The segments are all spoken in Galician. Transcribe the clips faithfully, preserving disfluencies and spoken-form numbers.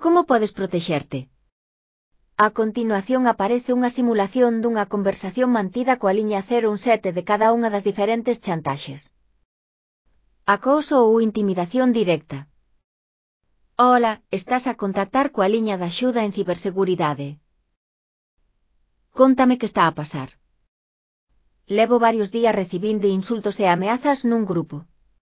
Como podes protexerte? A continuación aparece unha simulación dunha conversación mantida coa liña cero un sete de cada unha das diferentes chantaxes. Acoso ou intimidación directa. Ola, estás a contactar coa liña de axuda en ciberseguridade. Cóntame que está a pasar. Levo varios días recibindo insultos e ameazas nun grupo.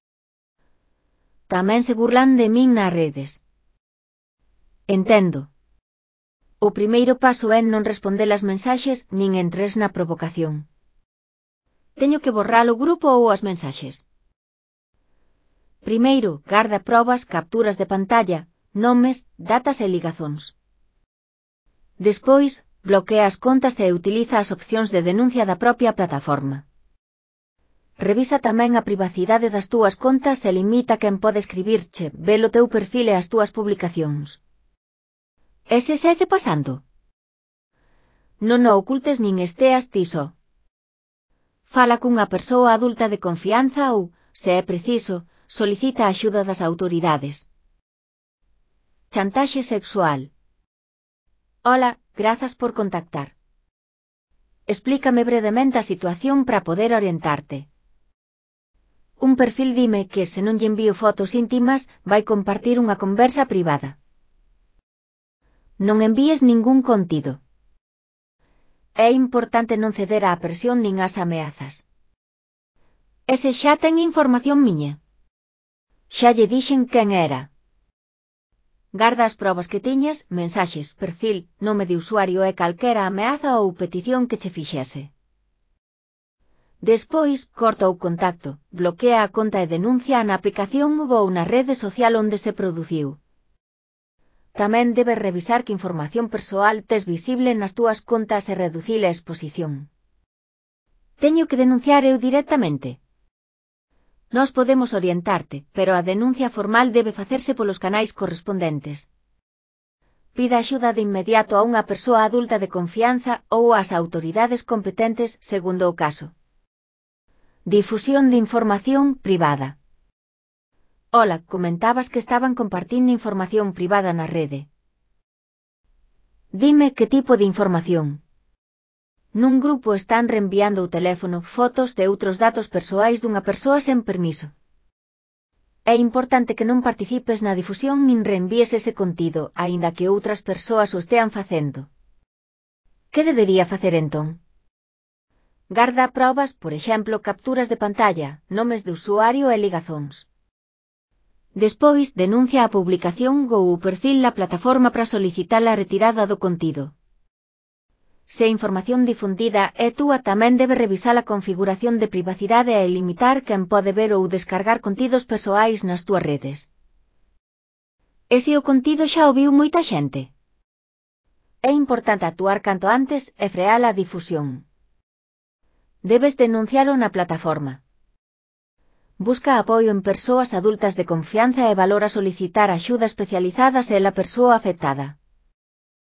Tamén se burlan de min nas redes. Entendo. O primeiro paso é non responder as mensaxes nin entres na provocación. Teño que borrar o grupo ou as mensaxes. Primeiro, garda probas, capturas de pantalla, nomes, datas e ligazóns. Despois, bloquea as contas e utiliza as opcións de denuncia da propia plataforma. Revisa tamén a privacidade das túas contas e limita quen pode escribirche, ver o teu perfil e as túas publicacións. Ese segue pasando? Non o ocultes nin esteas ti só. Fala cunha persoa adulta de confianza ou, se é preciso, solicita a axuda das autoridades. Chantaxe sexual. Ola, grazas por contactar. Explícame brevemente a situación para poder orientarte. Un perfil dime que se non lle envío fotos íntimas, vai compartir unha conversa privada. Non envíes ningún contido. É importante non ceder á presión nin ás ameazas. Ese xa ten información miña. Xa lle dixen quen era. Garda as probas que tiñas, mensaxes, perfil, nome de usuario e calquera ameaza ou petición que che fixese. Despois, corta o contacto, bloquea a conta e denuncia na aplicación ou na rede social onde se produciu. Tamén debes revisar que información persoal tes visible nas túas contas e reducir a exposición. Teño que denunciar eu directamente? Nós podemos orientarte, pero a denuncia formal debe facerse polos canais correspondentes. Pida axuda de inmediato a unha persoa adulta de confianza ou ás autoridades competentes segundo o caso. Difusión de información privada. Ola, comentabas que estaban compartindo información privada na rede. Dime que tipo de información. Nun grupo están reenviando o teléfono, fotos e outros datos persoais dunha persoa sen permiso. É importante que non participes na difusión nin reenvíes ese contido, aínda que outras persoas o estean facendo. Que debería facer entón? Garda probas, por exemplo, capturas de pantalla, nomes de usuario e ligazóns. Despois, denuncia a publicación ou o perfil na plataforma para solicitar a retirada do contido. Se a información difundida é túa, tamén debe revisar a configuración de privacidade e limitar quen pode ver ou descargar contidos persoais nas túas redes. E se o contido xa o viu moita xente? É importante actuar canto antes e frear a difusión. Debes denuncialo na plataforma. Busca apoio en persoas adultas de confianza e valora solicitar axuda especializada se é a persoa afectada.